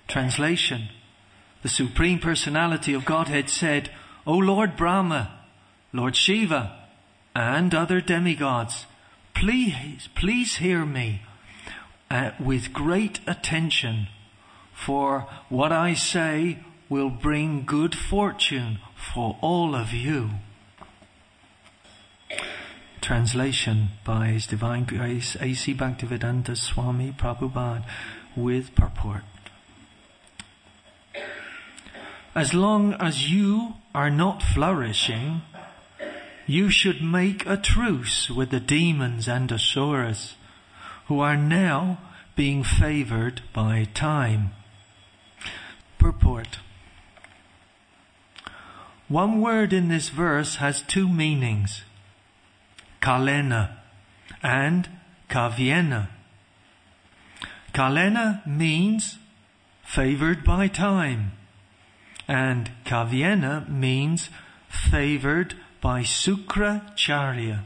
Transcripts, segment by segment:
Translation: the Supreme Personality of Godhead said, "O Lord Brahma, Lord Shiva, and other demigods, please hear me with great attention, for what I say will bring good fortune for all of you." Translation by His Divine Grace A.C. Bhaktivedanta Swami Prabhupada, with purport. As long as you are not flourishing, you should make a truce with the demons and asuras who are now being favored by time. Purport. One word in this verse has two meanings: kalena and kavyena. Kalena means favored by time, and kavyena means favored by Sukracharya.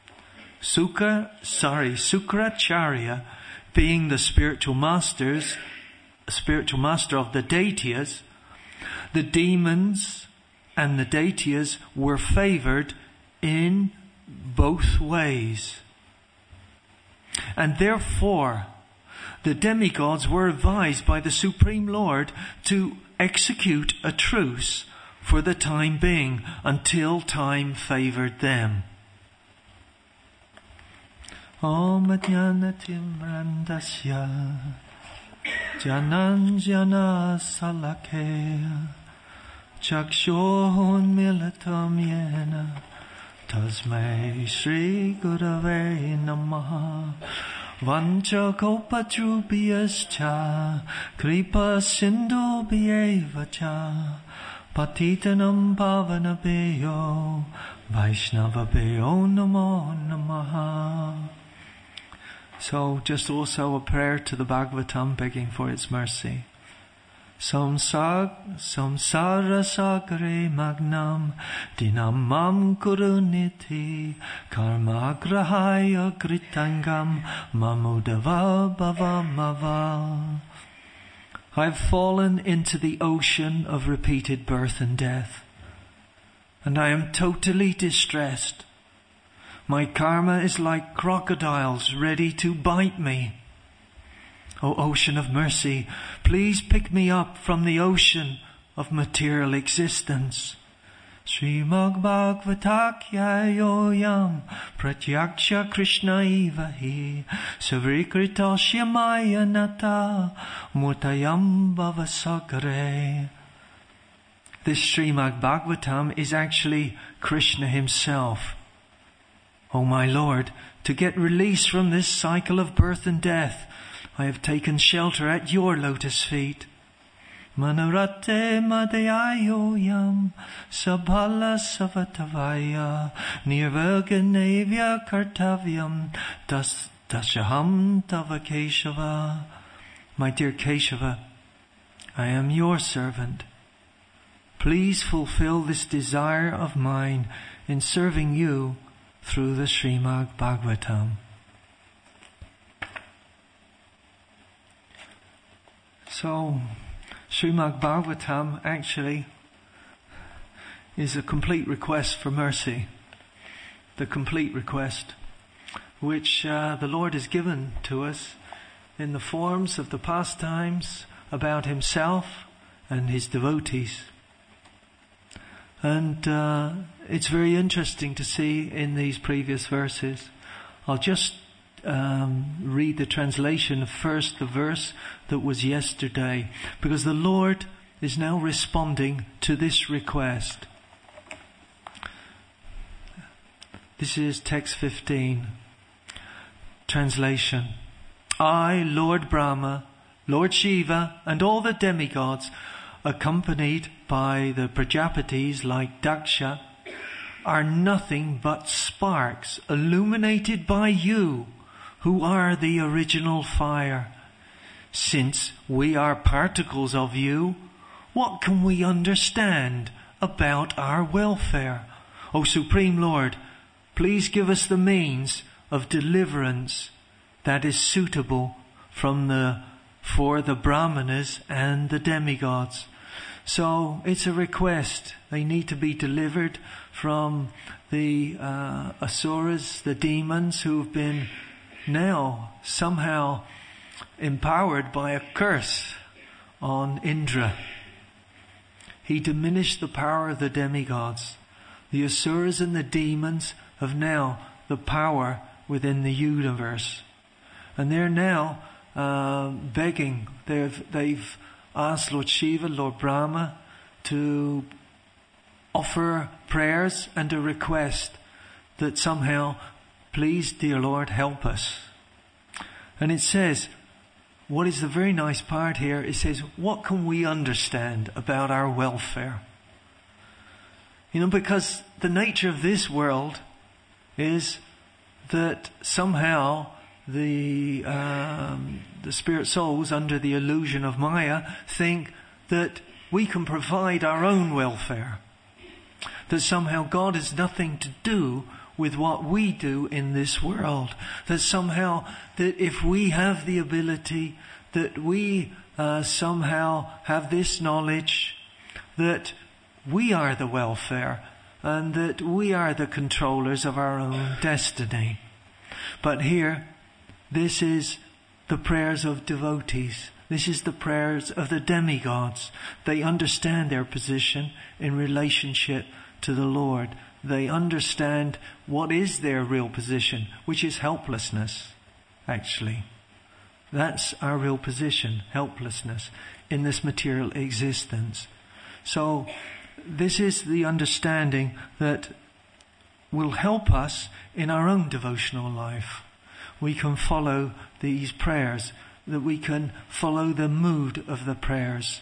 Sukracharya being the spiritual master of the Daityas. The demons and the Daityas were favored in both ways. And therefore, the demigods were advised by the Supreme Lord to execute a truce for the time being, until time favored them. Om Jnanatim Randasya Jananjana Salakaya Chakshorun Milatam Yena Tasmai Shri Gurave Namaha Vancha Kopachubhyascha Kripa Sindhu Bhyevacha Patitanam Pavanabeyo Vaishnavabeyo Namo Namaha. So just also a prayer to the Bhagavatam begging for its mercy. Samsara Sagare Magnam Dinam Mam Kuruniti Karma Grahaya Kritangam Mamudava Bhavamava. I have fallen into the ocean of repeated birth and death, and I am totally distressed. My karma is like crocodiles ready to bite me. O ocean of mercy, please pick me up from the ocean of material existence. Srimad Bhagavatakya yoyam pratyaksha Krishna ivahi savrikritoshya maya nata murtayam bhavasakare. This Srimad Bhagavatam is actually Krishna himself. O my Lord, to get release from this cycle of birth and death, I have taken shelter at your lotus feet. Manurate madayayo yam sabhala savatavaya nirvaganavya kartavyam dashaham tava Keshava. My dear Keshava, I am your servant. Please fulfill this desire of mine in serving you through the Srimad Bhagavatam. So, Srimad Bhagavatam actually is a complete request for mercy. The complete request which the Lord has given to us in the forms of the pastimes about himself and his devotees. And it's very interesting to see in these previous verses. I'll just read the translation of first the verse that was yesterday, because the Lord is now responding to this request. This is text 15. Translation. I, Lord Brahma, Lord Shiva, and all the demigods, accompanied by the Prajapatis like Daksha, are nothing but sparks illuminated by you, who are the original fire. Since we are particles of you, what can we understand about our welfare? O Supreme Lord, please give us the means of deliverance that is suitable from the for the brahmanas and the demigods. So it's a request. They need to be delivered from the asuras, the demons who've been now somehow empowered by a curse on Indra. He diminished the power of the demigods. The asuras and the demons have now the power within the universe. And they're now begging. They've asked Lord Shiva, Lord Brahma, to offer prayers and a request that somehow, please, dear Lord, help us. And it says, what is the very nice part here, it says, what can we understand about our welfare? Because the nature of this world is that somehow the spirit souls under the illusion of Maya think that we can provide our own welfare. That somehow God has nothing to do with what we do in this world. That somehow, that if we have the ability, that we somehow have this knowledge, that we are the welfare and that we are the controllers of our own destiny. But here, this is the prayers of devotees. This is the prayers of the demigods. They understand their position in relationship to the Lord. They understand what is their real position, which is helplessness, actually. That's our real position, helplessness in this material existence. So this is the understanding that will help us in our own devotional life. We can follow these prayers, that we can follow the mood of the prayers.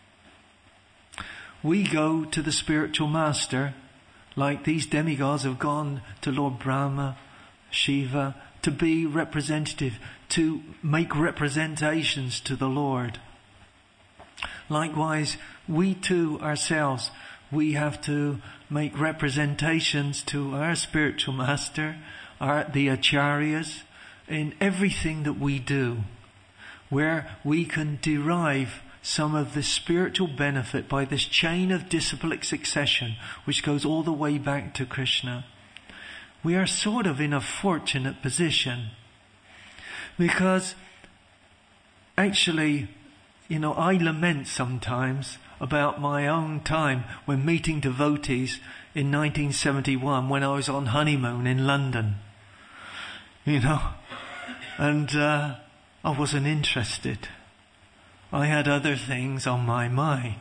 We go to the spiritual master like these demigods have gone to Lord Brahma, Shiva, to be representative, to make representations to the Lord. Likewise, we too ourselves, we have to make representations to our spiritual master, the acharyas, in everything that we do, where we can derive some of the spiritual benefit by this chain of disciplic succession, which goes all the way back to Krishna. We are sort of in a fortunate position, because actually, I lament sometimes about my own time when meeting devotees in 1971 when I was on honeymoon in London. And I wasn't interested. I had other things on my mind.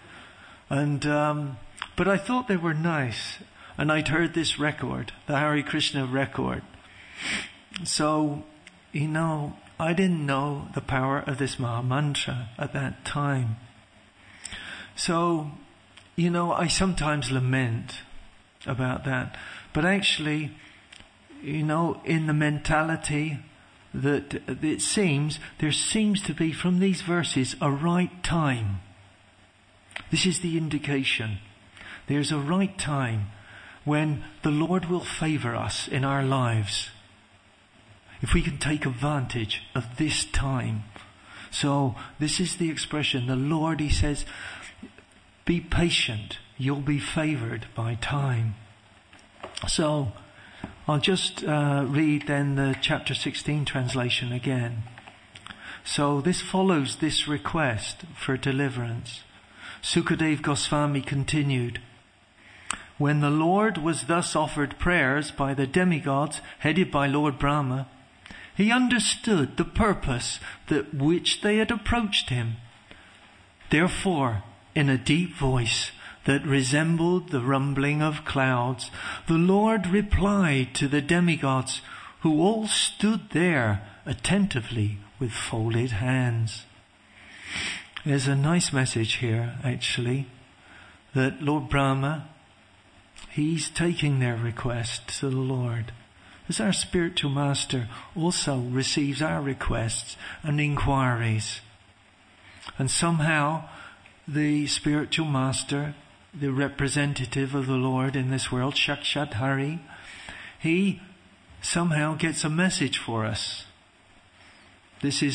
But I thought they were nice. And I'd heard this record, the Hare Krishna record. So, I didn't know the power of this Maha Mantra at that time. So, I sometimes lament about that. But actually, in the mentality that there seems to be from these verses a right time. This is the indication. There's a right time when the Lord will favor us in our lives, if we can take advantage of this time. So this is the expression. The Lord, He says, be patient. You'll be favored by time. So I'll just read then the chapter 16 translation again. So this follows this request for deliverance. Sukadeva Goswami continued, when the Lord was thus offered prayers by the demigods headed by Lord Brahma, He understood the purpose that which they had approached Him. Therefore, in a deep voice that resembled the rumbling of clouds, the Lord replied to the demigods, who all stood there attentively with folded hands. There's a nice message here, actually, that Lord Brahma, He's taking their request to the Lord. As our spiritual master also receives our requests and inquiries. And somehow the spiritual master, the representative of the Lord in this world, Sakshat Hari, he somehow gets a message for us. This is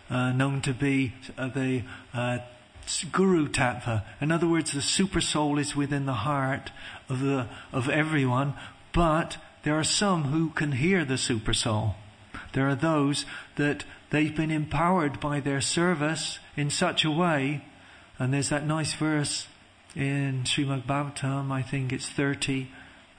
known to be the Guru Tattva. In other words, the super soul is within the heart of everyone, but there are some who can hear the super soul. There are those that they've been empowered by their service in such a way, and there's that nice verse in Srimad Bhagavatam, I think it's 30,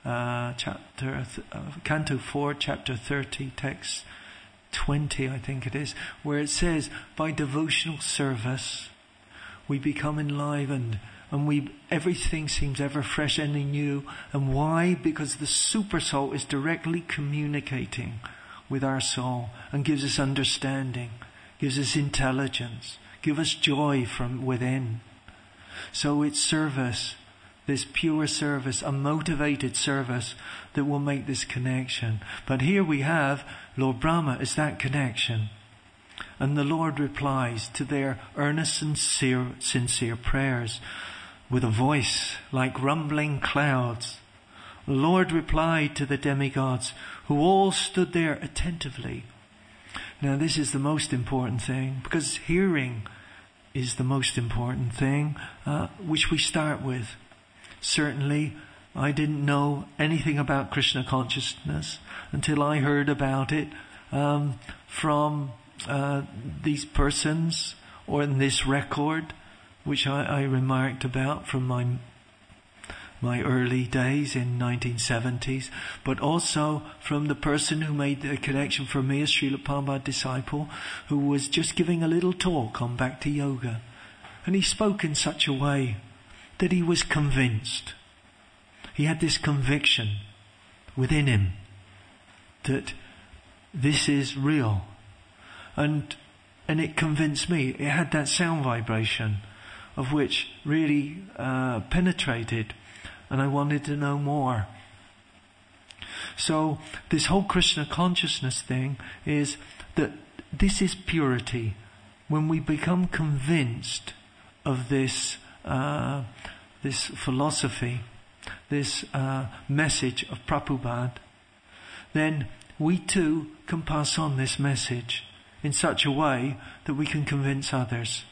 Canto 4, chapter 30, text 20, I think it is, where it says, by devotional service, we become enlivened, and everything seems ever fresh and new. And why? Because the super soul is directly communicating with our soul and gives us understanding, gives us intelligence, gives us joy from within. So it's service, this pure service, a motivated service that will make this connection. But here we have Lord Brahma as that connection. And the Lord replies to their earnest and sincere prayers with a voice like rumbling clouds. The Lord replied to the demigods, who all stood there attentively. Now this is the most important thing, because hearing is the most important thing, which we start with. Certainly, I didn't know anything about Krishna consciousness until I heard about it from these persons, or in this record, which I remarked about from my early days in 1970s, but also from the person who made the connection for me as Srila Prabhupada disciple, who was just giving a little talk on Bhakti Yoga. And he spoke in such a way that he was convinced. He had this conviction within him that this is real. And it convinced me. It had that sound vibration of which really penetrated, and I wanted to know more. So this whole Krishna consciousness thing is that this is purity. When we become convinced of this philosophy, this message of Prabhupada, then we too can pass on this message in such a way that we can convince others.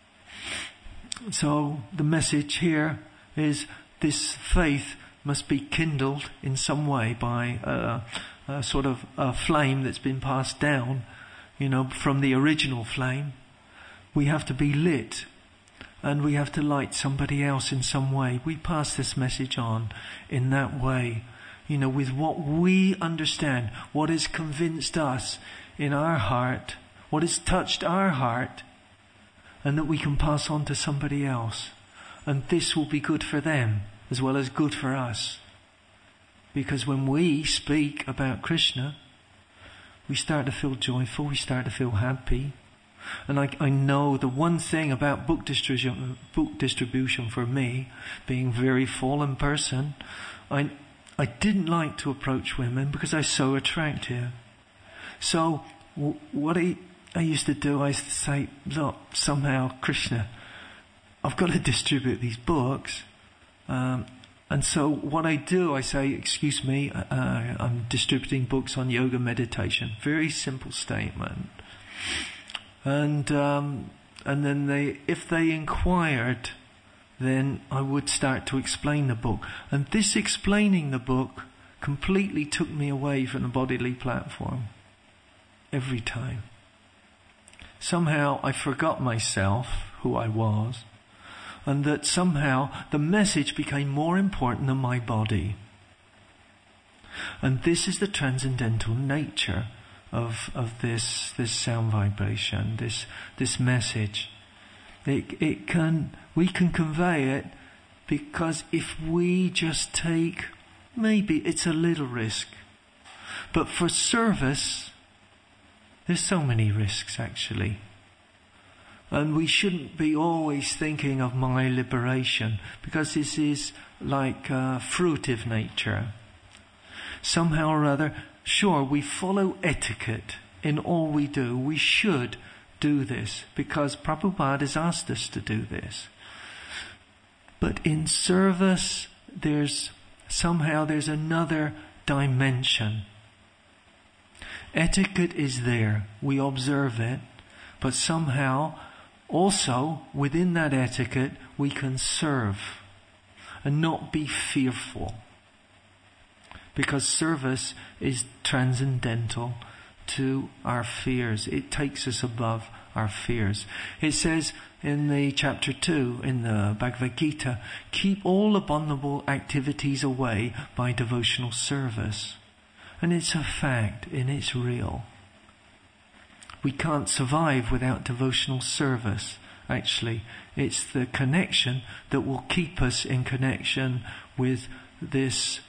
So the message here is this faith must be kindled in some way by a sort of a flame that's been passed down, from the original flame. We have to be lit, and we have to light somebody else in some way. We pass this message on in that way, with what we understand, what has convinced us in our heart, what has touched our heart, and that we can pass on to somebody else. And this will be good for them as well as good for us. Because when we speak about Krishna, we start to feel joyful, we start to feel happy. And I know the one thing about book distribution for me, being a very fallen person, I didn't like to approach women because I'm so attractive. So what I used to do, I used to say, look, somehow, Krishna, I've got to distribute these books. And so what I do, I say, excuse me, I'm distributing books on yoga meditation. Very simple statement. And then if they inquired, then I would start to explain the book. And this explaining the book completely took me away from the bodily platform. Every time. Somehow I forgot myself, who I was, and that somehow the message became more important than my body. And this is the transcendental nature of this sound vibration, this message. We can convey it, because if we just take, maybe it's a little risk, but for service, there's so many risks actually. And we shouldn't be always thinking of my liberation, because this is like fruitive nature. Somehow or other, sure, we follow etiquette in all we do. We should do this because Prabhupada has asked us to do this. But in service, there's another dimension. Etiquette is there. We observe it. but somehow also within that etiquette we can serve and not be fearful. Because service is transcendental to our fears. It takes us above our fears. It says in the chapter 2 in the Bhagavad Gita, keep all abominable activities away by devotional service. And it's a fact and it's real. We can't survive without devotional service. Actually, it's the connection that will keep us in connection with this,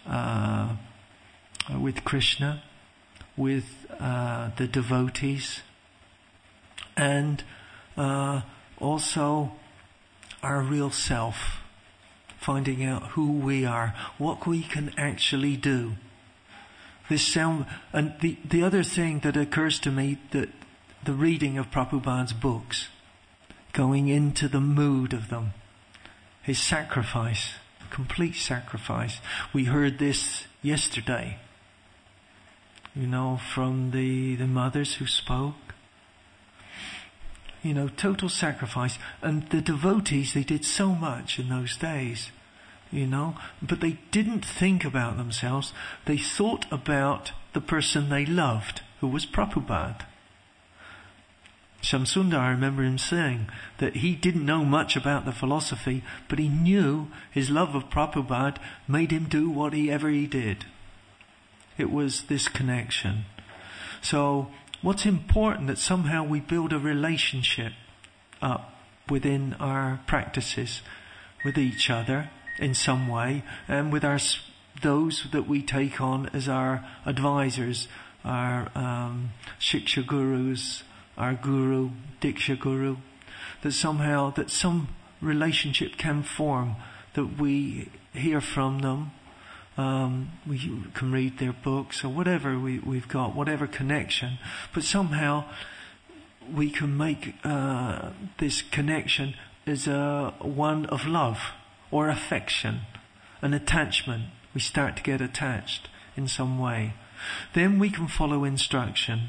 with Krishna, with the devotees, and also our real self, finding out who we are, what we can actually do. And the other thing that occurs to me, that the reading of Prabhupada's books, going into the mood of them, his sacrifice, complete sacrifice. We heard this yesterday, from the mothers who spoke. Total sacrifice. And the devotees, they did so much in those days, but they didn't think about themselves. They thought about the person they loved, who was Prabhupada. Shamsundar, I remember him saying that he didn't know much about the philosophy, but he knew his love of Prabhupada made him do whatever he did. It was this connection. So what's important, that somehow we build a relationship up within our practices with each other in some way, and with those that we take on as our advisors, our Shiksha Gurus, our Guru, Diksha Guru, that somehow that some relationship can form, that we hear from them, we can read their books or whatever we've got, whatever connection, but somehow we can make this connection as one of love or affection, an attachment. We start to get attached in some way. Then we can follow instruction.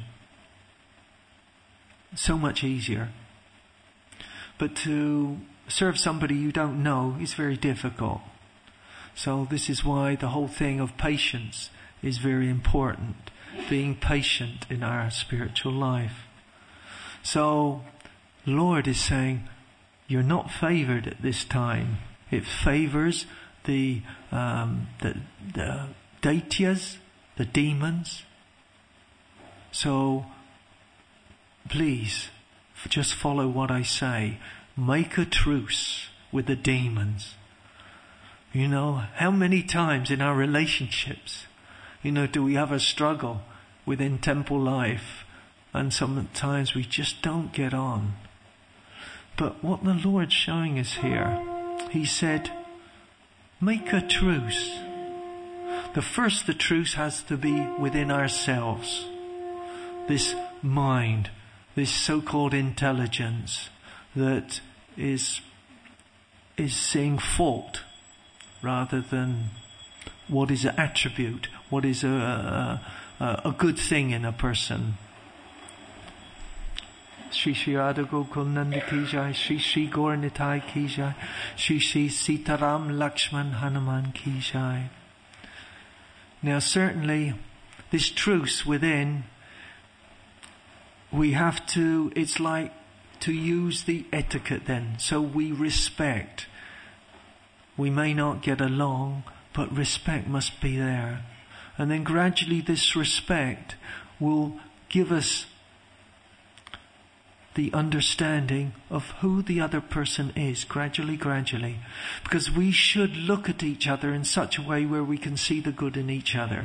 So much easier. But to serve somebody you don't know is very difficult. So this is why the whole thing of patience is very important. Being patient in our spiritual life. So Lord is saying, you're not favored at this time. It favors the Daityas, the demons. So please, just follow what I say. Make a truce with the demons. How many times in our relationships, do we have a struggle within temple life, and sometimes we just don't get on. But what the Lord's showing us here, He said, make a truce. The truce has to be within ourselves. This mind, this so-called intelligence that is seeing fault rather than what is an attribute, what is a good thing in a person. Shri Shri Radha Gokul Nanda Ki Jai, Shri Shri Gaur Nitai Ki Jai, Shri Shri Sitaram Lakshman Hanuman Ki Jai. Now certainly this truce within, we have to, it's like to use the etiquette then. So we respect. We may not get along, but respect must be there. And then gradually this respect will give us the understanding of who the other person is, gradually. Because we should look at each other in such a way where we can see the good in each other.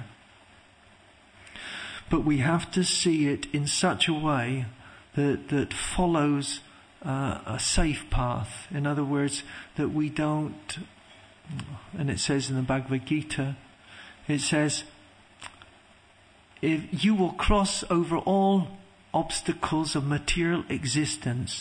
But we have to see it in such a way that follows a safe path. In other words, that we don't, and it says in the Bhagavad Gita, it says, if you will cross over all obstacles of material existence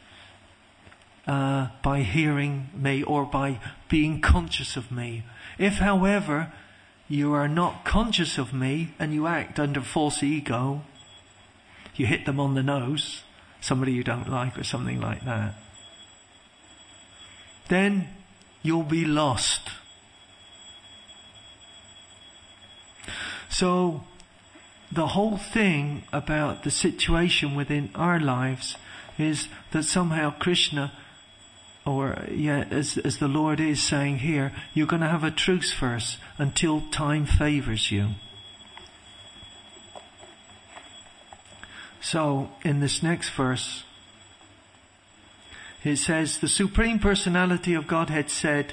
by hearing me or by being conscious of me. If, however, you are not conscious of me and you act under false ego, you hit them on the nose, somebody you don't like or something like that, then you'll be lost. So the whole thing about the situation within our lives is that somehow Krishna, as the Lord is saying here, you're going to have a truce first until time favors you. So in this next verse, it says, the Supreme Personality of Godhead said,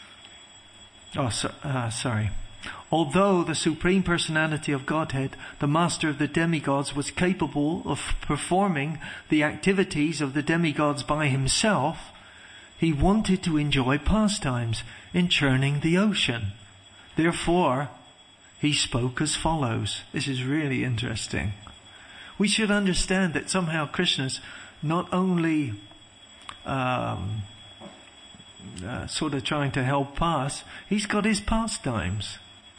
although the Supreme Personality of Godhead, the Master of the demigods, was capable of performing the activities of the demigods by himself, he wanted to enjoy pastimes in churning the ocean. Therefore, he spoke as follows. This is really interesting. We should understand that somehow Krishna's not only sort of trying to help us, he's got his pastimes.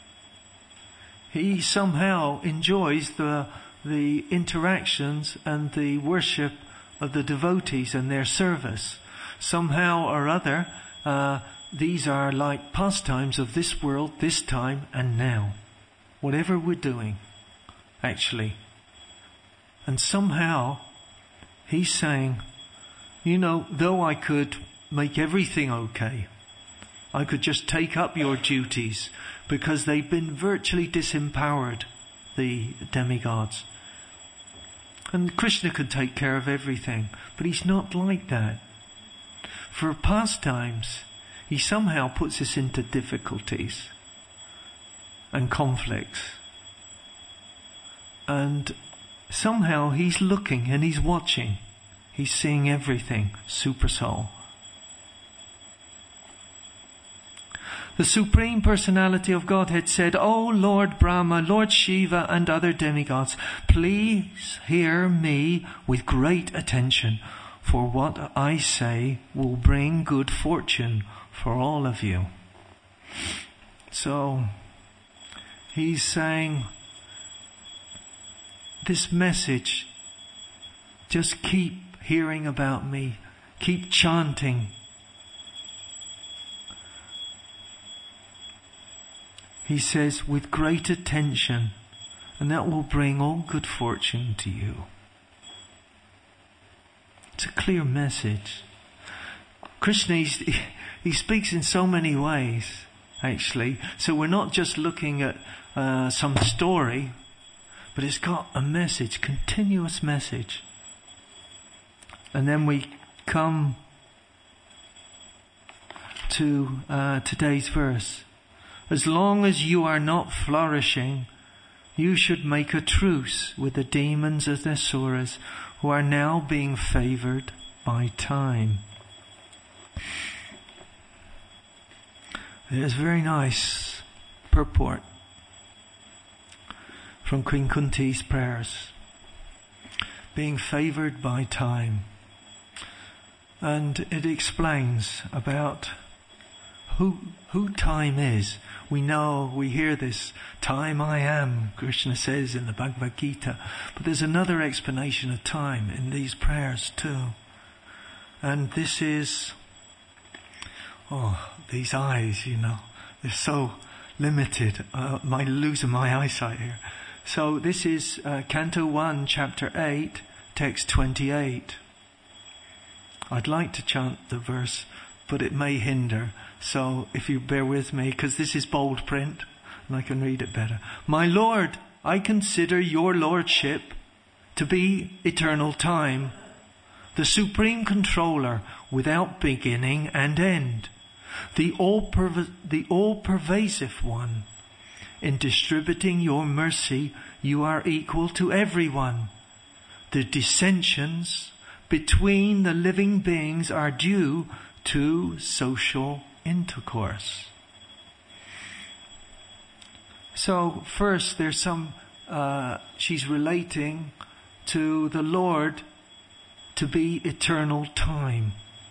He somehow enjoys the interactions and the worship of the devotees and their service. Somehow or other, these are like pastimes of this world, this time and now. Whatever we're doing, actually. And somehow, he's saying, though I could make everything okay, I could just take up your duties, because they've been virtually disempowered, the demigods. And Krishna could take care of everything, but he's not like that. For pastimes, he somehow puts us into difficulties and conflicts. And somehow he's looking and he's watching. He's seeing everything, Super Soul. The Supreme Personality of Godhead said, O Lord Brahma, Lord Shiva and other demigods, please hear me with great attention, for what I say will bring good fortune for all of you. So, he's saying, this message, just keep hearing about me, keep chanting. He says, with great attention, and that will bring all good fortune to you. It's a clear message. Krishna, he speaks in so many ways, actually. So we're not just looking at some story, but it's got a message, continuous message. And then we come to today's verse. As long as you are not flourishing, you should make a truce with the demons as the asuras who are now being favored by time. There's a very nice purport from Queen Kunti's prayers. Being favored by time. And it explains about who time is. We know, we hear this, time I am, Krishna says in the Bhagavad Gita. But there's another explanation of time in these prayers too. And this is, these eyes, they're so limited. I'm losing my eyesight here. So this is Canto 1, Chapter 8, Text 28. I'd like to chant the verse, but it may hinder. So if you bear with me, because this is bold print, and I can read it better. My Lord, I consider your Lordship to be eternal time, the Supreme Controller without beginning and end, the all-pervasive one. In distributing your mercy, you are equal to everyone. The dissensions between the living beings are due to social intercourse. So first there's some, she's relating to the Lord to be eternal time.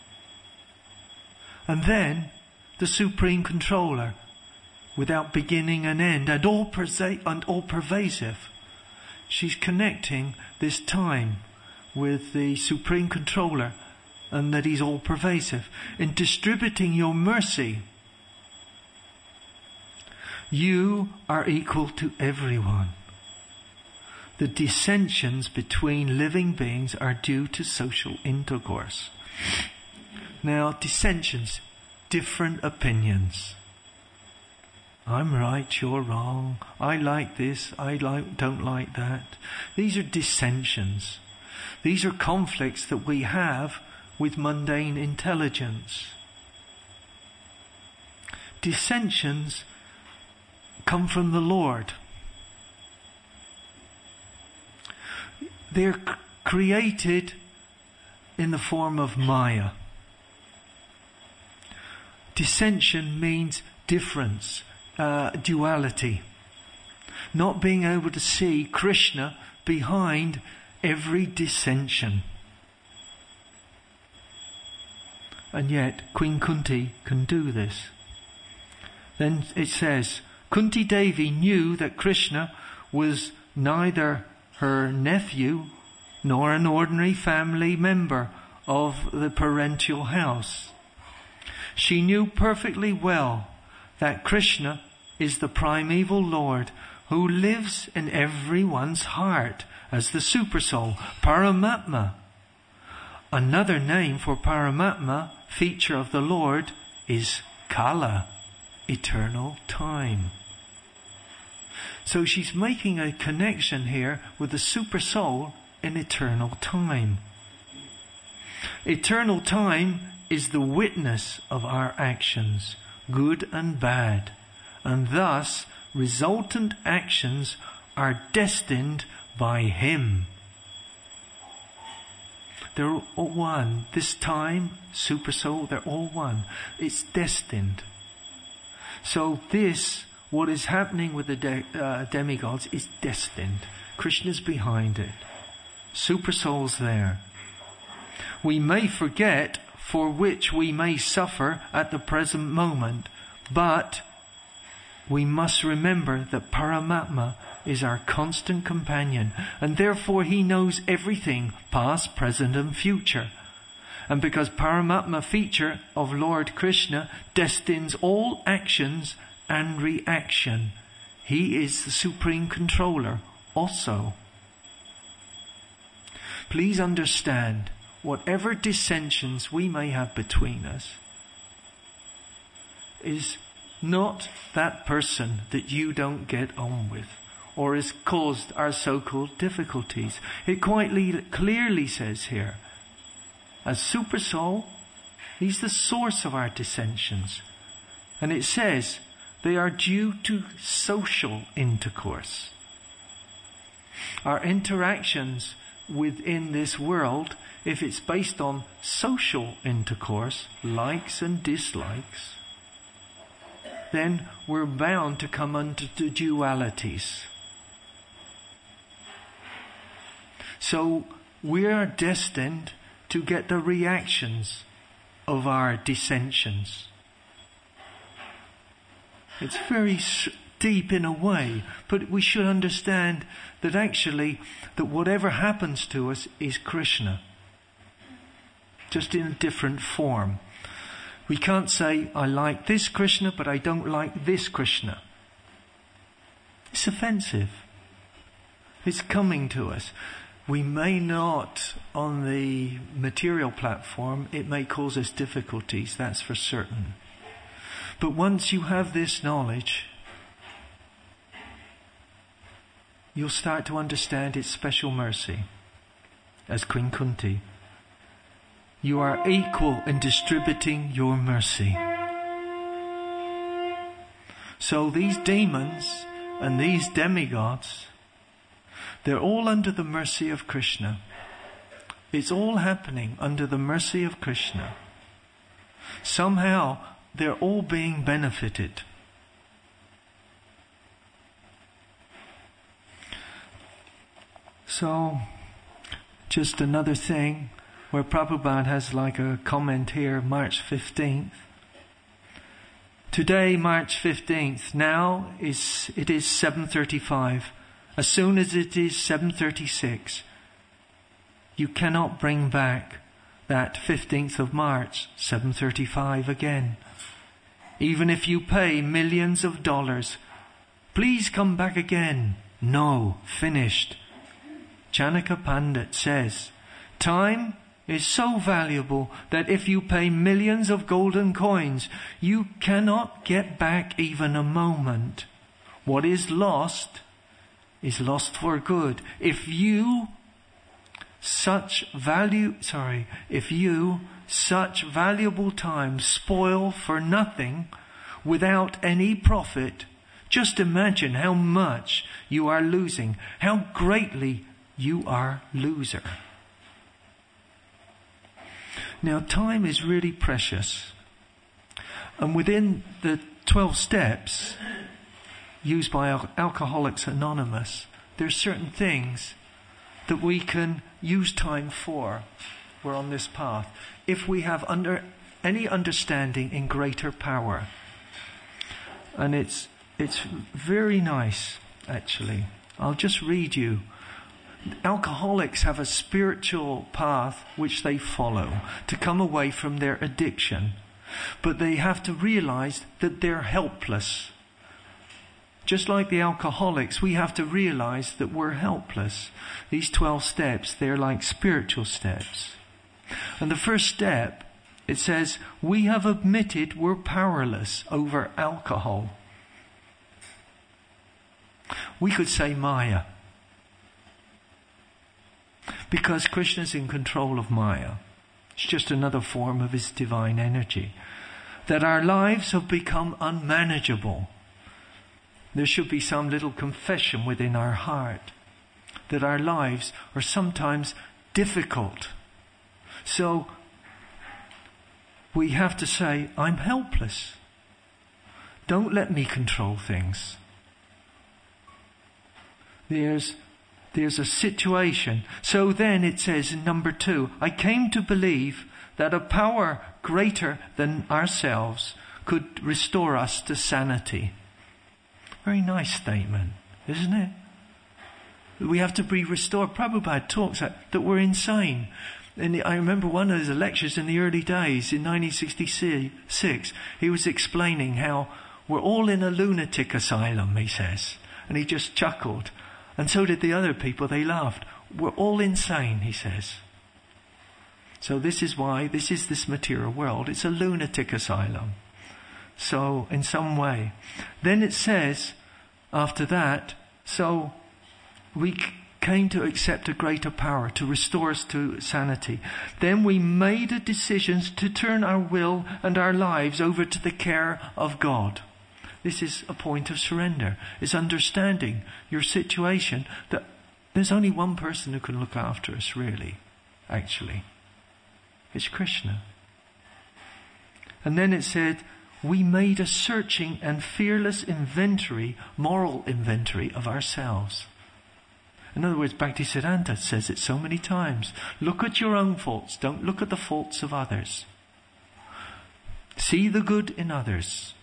And then the Supreme Controller without beginning and end and all pervasive. She's connecting this time with the Supreme Controller and that He's all pervasive. In distributing your mercy, you are equal to everyone. The dissensions between living beings are due to social intercourse. Now, dissensions, different opinions. I'm right, you're wrong. I like this, don't like that. These are dissensions. These are conflicts that we have with mundane intelligence. Dissensions come from the Lord. They're created in the form of Maya. Dissension means difference, duality. Not being able to see Krishna behind every dissension. And yet Queen Kunti can do this. Then it says, Kunti Devi knew that Krishna was neither her nephew nor an ordinary family member of the parental house. She knew perfectly well that Krishna is the primeval Lord who lives in everyone's heart as the Supersoul, Paramatma. Another name for Paramatma, feature of the Lord, is Kala, eternal time. So she's making a connection here with the Supersoul in eternal time. Eternal time is the witness of our actions, good and bad, and thus resultant actions are destined by Him. They're all one. This time, Supersoul, they're all one. It's destined. So this, what is happening with the demigods, is destined. Krishna's behind it. Supersoul's there. We may forget for which we may suffer at the present moment, but we must remember that Paramatma is our constant companion, and therefore He knows everything, past, present and future. And because Paramatma feature of Lord Krishna destines all actions and reaction, He is the Supreme Controller also. Please understand, whatever dissensions we may have between us is not that person that you don't get on with or has caused our so-called difficulties. It quite clearly says here, as Supersoul, He's the source of our dissensions. And it says they are due to social intercourse. Our interactions within this world, if it's based on social intercourse, likes and dislikes, then we're bound to come under the dualities. So we are destined to get the reactions of our dissensions. It's very deep in a way, but we should understand that actually, that whatever happens to us is Krishna, just in a different form. We can't say, I like this Krishna, but I don't like this Krishna. It's offensive. It's coming to us. We may not, on the material platform, it may cause us difficulties, that's for certain. But once you have this knowledge, you'll start to understand its special mercy. As Queen Kunti, you are equal in distributing your mercy. So these demons and these demigods, they're all under the mercy of Krishna. It's all happening under the mercy of Krishna. Somehow, they're all being benefited. So, just another thing, where Prabhupada has like a comment here, March 15th. Today, March 15th, now it is 7:35. As soon as it is 7:36, you cannot bring back that 15th of March, 7:35 again. Even if you pay millions of dollars, please come back again. No, finished. Chanaka Pandit says, time is so valuable that if you pay millions of golden coins, you cannot get back even a moment. What is lost for good. If you such valuable time spoil for nothing without any profit, just imagine how much you are losing, how greatly you are loser. Now, time is really precious. And within the 12 steps used by Alcoholics Anonymous, there's certain things that we can use time for. We're on this path. If we have any understanding in greater power. And it's very nice, actually. I'll just read you. Alcoholics have a spiritual path which they follow to come away from their addiction. But they have to realize that they're helpless. Just like the alcoholics, we have to realize that we're helpless. These 12 steps, they're like spiritual steps. And the first step, it says, we have admitted we're powerless over alcohol. We could say Maya. Because Krishna's in control of Maya. It's just another form of his divine energy. That our lives have become unmanageable. There should be some little confession within our heart that our lives are sometimes difficult. So we have to say, I'm helpless. Don't let me control things. There's a situation. So then it says in number 2, I came to believe that a power greater than ourselves could restore us to sanity. Very nice statement, isn't it? We have to be restored. Prabhupada talks that we're insane. And I remember one of his lectures in the early days, in 1966, he was explaining how we're all in a lunatic asylum, he says. And he just chuckled. And so did the other people, they laughed. We're all insane, he says. So this is why this is this material world. It's a lunatic asylum. So, in some way. Then it says, after that, so we came to accept a greater power to restore us to sanity. Then we made a decision to turn our will and our lives over to the care of God. This is a point of surrender. It's understanding your situation, that there's only one person who can look after us, really, actually. It's Krishna. And then it said, we made a searching and fearless inventory, moral inventory of ourselves. In other words, Bhaktisiddhanta says it so many times. Look at your own faults. Don't look at the faults of others. See the good in others.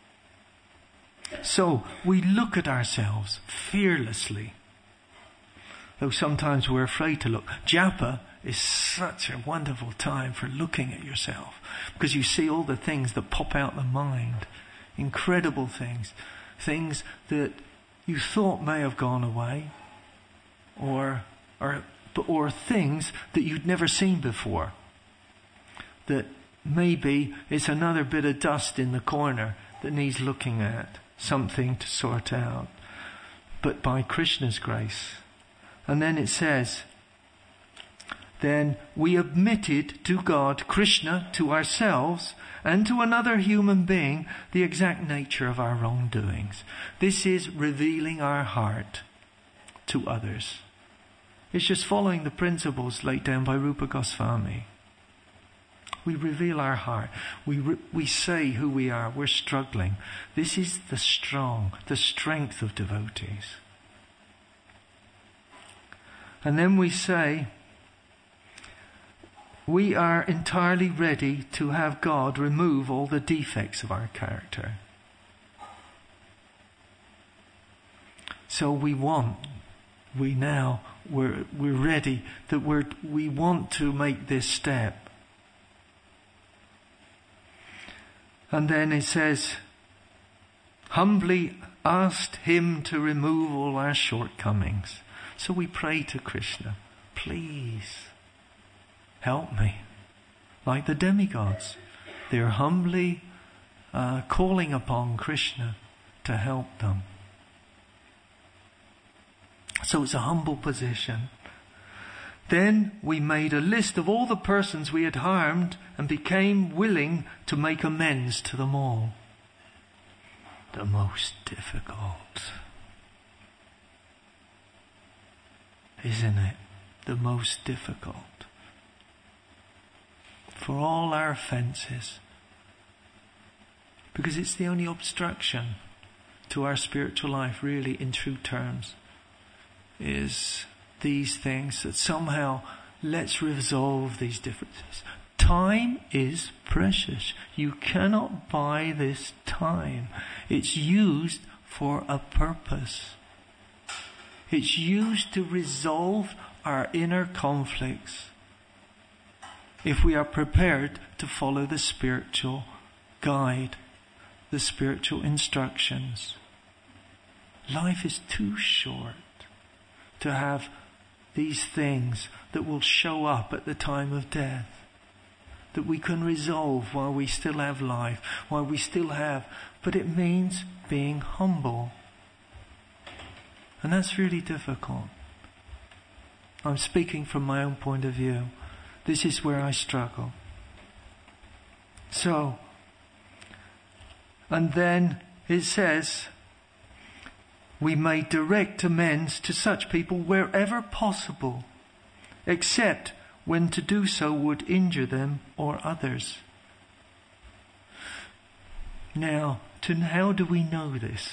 So we look at ourselves fearlessly. Though sometimes we're afraid to look. Japa is such a wonderful time for looking at yourself. Because you see all the things that pop out the mind. Incredible things. Things that you thought may have gone away. Or things that you'd never seen before. That maybe it's another bit of dust in the corner that needs looking at. Something to sort out. But by Krishna's grace. And then it says, then we admitted to God, Krishna, to ourselves, and to another human being, the exact nature of our wrongdoings. This is revealing our heart to others. It's just following the principles laid down by Rupa Goswami. We reveal our heart. We say who we are. We're struggling. This is the strength of devotees. And then we say, we are entirely ready to have God remove all the defects of our character. So we want we're ready, that we want to make this step. And then it says, humbly asked him to remove all our shortcomings. So we pray to Krishna, please help me. Like the demigods, they're humbly calling upon Krishna to help them. So it's a humble position. Then we made a list of all the persons we had harmed and became willing to make amends to them all. The most difficult. Isn't it? The most difficult. For all our offences. Because it's the only obstruction to our spiritual life, really, in true terms, is these things that somehow let's resolve these differences. Time is precious. You cannot buy this time. It's used for a purpose. It's used to resolve our inner conflicts if we are prepared to follow the spiritual guide, the spiritual instructions. Life is too short to have these things that will show up at the time of death, that we can resolve while we still have life, while we still have, but it means being humble. And that's really difficult. I'm speaking from my own point of view. This is where I struggle. So, and then it says, we made direct amends to such people wherever possible, except when to do so would injure them or others. Now, how do we know this?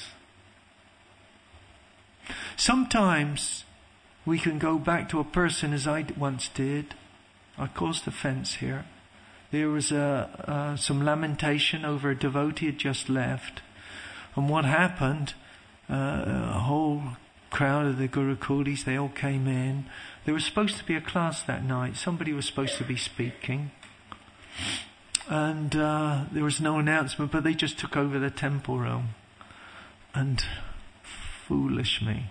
Sometimes we can go back to a person, as I once did. I caused offence here. There was some lamentation over a devotee had just left. And what happened, a whole crowd of the Gurukulis, they all came in. There was supposed to be a class that night. Somebody was supposed to be speaking. And there was no announcement, but they just took over the temple room. And foolish me.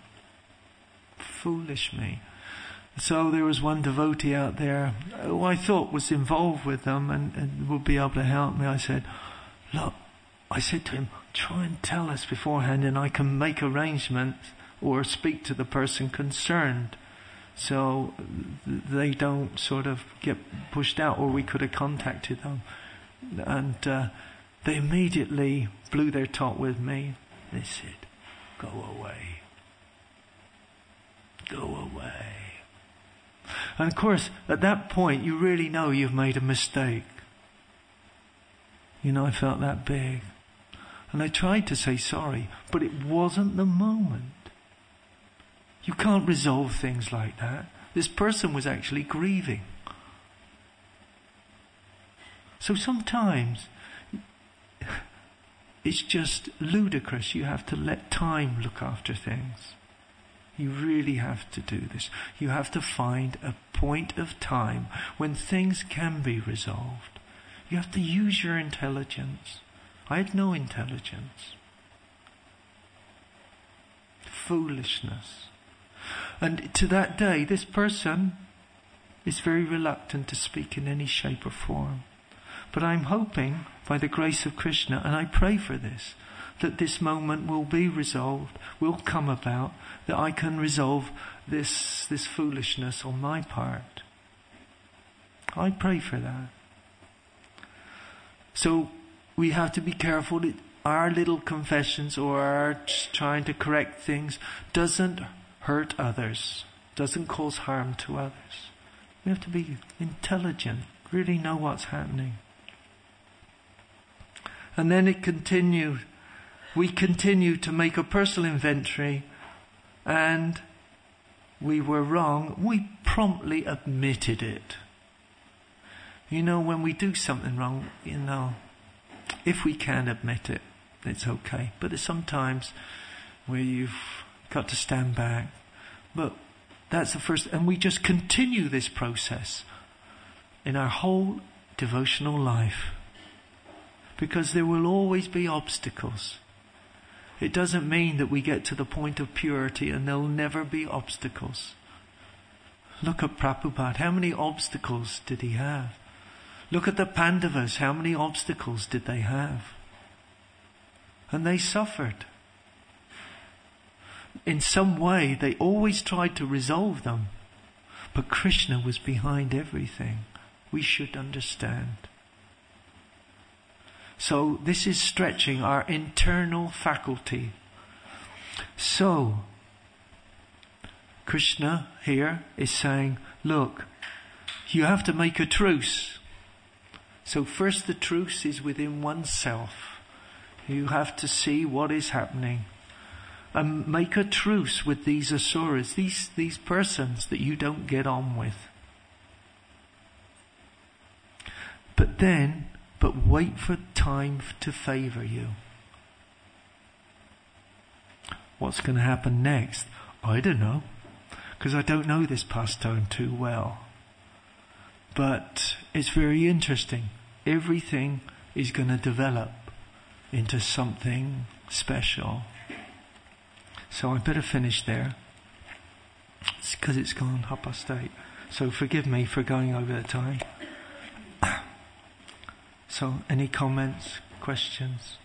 So there was one devotee out there who I thought was involved with them and would be able to help me. I said, look, I said to him, try and tell us beforehand and I can make arrangements or speak to the person concerned so they don't sort of get pushed out, or we could have contacted them. And they immediately blew their top with me. They said, go away. Go away. And of course, at that point, you really know you've made a mistake. You know, I felt that big. And I tried to say sorry, but it wasn't the moment. You can't resolve things like that. This person was actually grieving. So sometimes, it's just ludicrous. You have to let time look after things. You really have to do this. You have to find a point of time when things can be resolved. You have to use your intelligence. I had no intelligence. Foolishness. And to that day, this person is very reluctant to speak in any shape or form. But I'm hoping, by the grace of Krishna, and I pray for this, that this moment will be resolved, will come about, that I can resolve this foolishness on my part. I pray for that. So we have to be careful that our little confessions or our trying to correct things doesn't hurt others, doesn't cause harm to others. We have to be intelligent, really know what's happening. And then it continued. We continued to make a personal inventory, and we were wrong. We promptly admitted it. You know, when we do something wrong, you know, if we can admit it, it's okay. But there's sometimes where you've got to stand back, But that's the first, and we just continue this process in our whole devotional life. Because there will always be obstacles. It doesn't mean that we get to the point of purity and there'll never be obstacles. Look at Prabhupada. How many obstacles did he have? Look at the Pandavas. How many obstacles did they have? And they suffered. In some way, they always tried to resolve them. But Krishna was behind everything. We should understand. So this is stretching our internal faculty. So, Krishna here is saying, look, you have to make a truce. So first the truce is within oneself. You have to see what is happening. And make a truce with these asuras, these persons that you don't get on with. But wait for time to favour you. What's going to happen next? I don't know, because I don't know this pastime too well. But it's very interesting. Everything is going to develop into something special. So I better finish there. It's because it's gone 8:30. So forgive me for going over the time. So any comments, questions?